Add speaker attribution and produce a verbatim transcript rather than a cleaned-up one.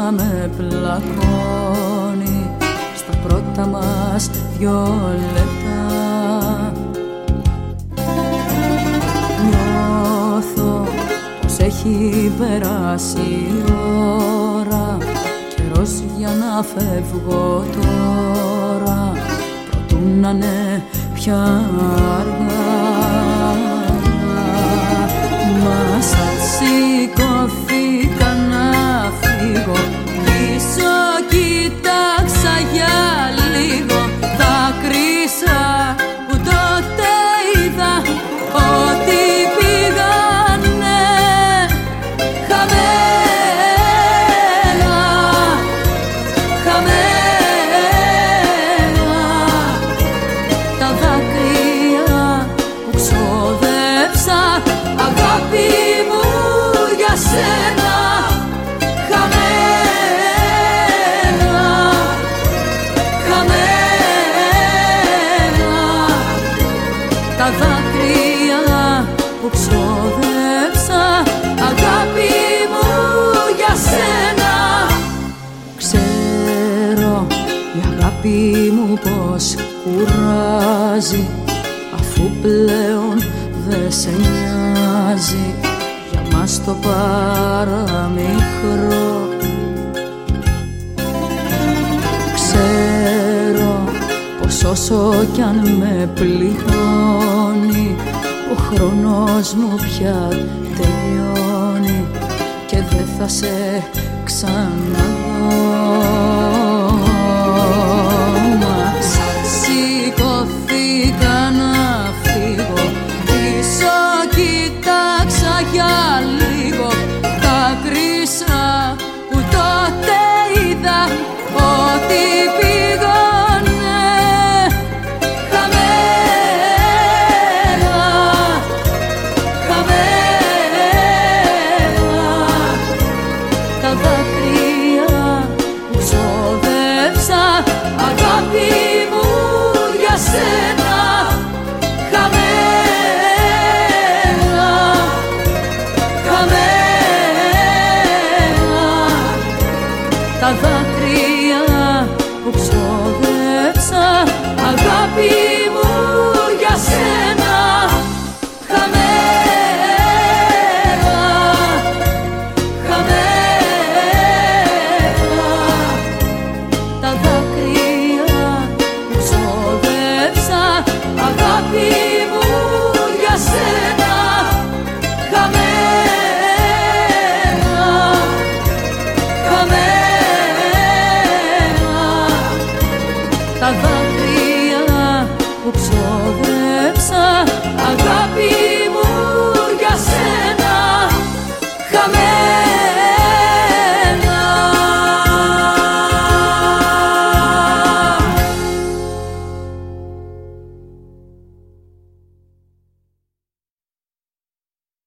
Speaker 1: με πλακώνει στα πρώτα μας δυο λεπτά. Νιώθω πως έχει περάσει η ώρα, καιρός για να φεύγω τώρα, προτού να είναι πια αργά. Μα σαν σηκώθηκα να φύγω, πίσω κοίταξα για λίγο, δάκρυσα που τότε είδα ότι πήγανε χαμένα, χαμένα τα δάκρυα που ξόδεψα, αγάπη μου για σένα. Χαμένα, χαμένα τα δάκρυα που ξόδεψα, αγάπη μου για σένα. Ξέρω η αγάπη μου πως κουράζει, αφού πλέον δε σε νοιάζει για μας το παραμικρό. Ξέρω πως όσο κι αν με πληγώνει, ο χρόνος μου πια τελειώνει και δεν θα σε ξαναδώ.